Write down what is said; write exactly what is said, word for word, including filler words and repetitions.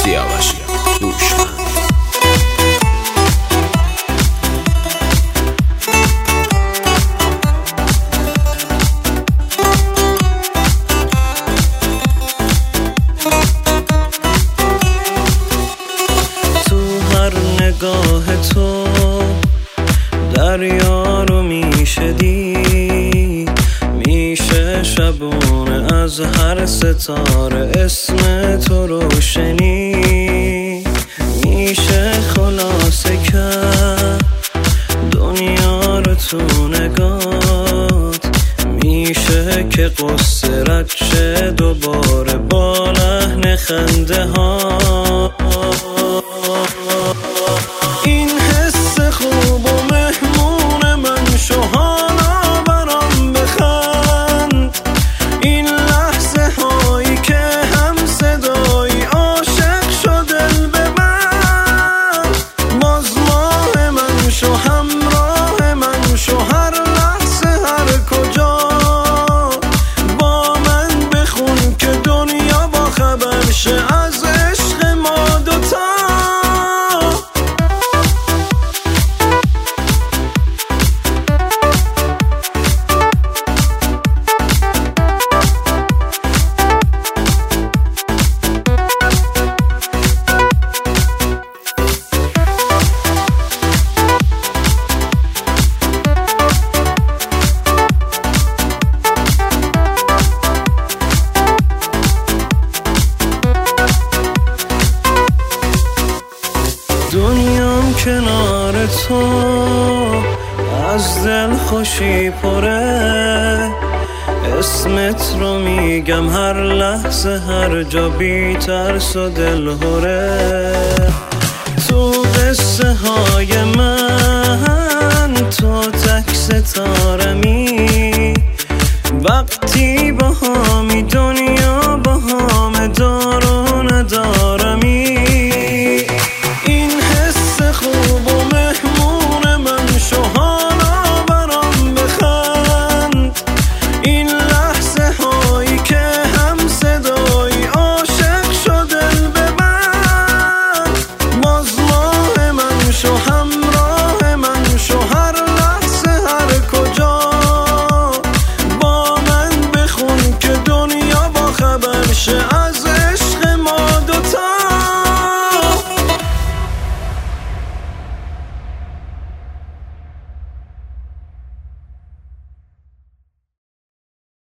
سیاوشی هوشمند. نگاه تو دریا رو میشه دید، میشه شبونه از هر ستاره اسم تو رو شنید، میشه خلاصه کرد دنیا رو تو نگات، میشه که قصه رد شه دوباره با لحن خنده ها. این حس خوب و مهمون من شو، حالا برام بخند. این لحظه هایی که هم صدایی عاشق شو دل به من. باز ماه من شو، همراه من شو، هر لحظه هر کجا با من بخون که دنیا با خبر شه از عشق ما دوتا. دنیام کنار تو از دل خوشی پره، اسمت رو میگم هر لحظه هر جا بی ترس و دل هره. تو قصه های من تو تک ستارمی، وقتی با همی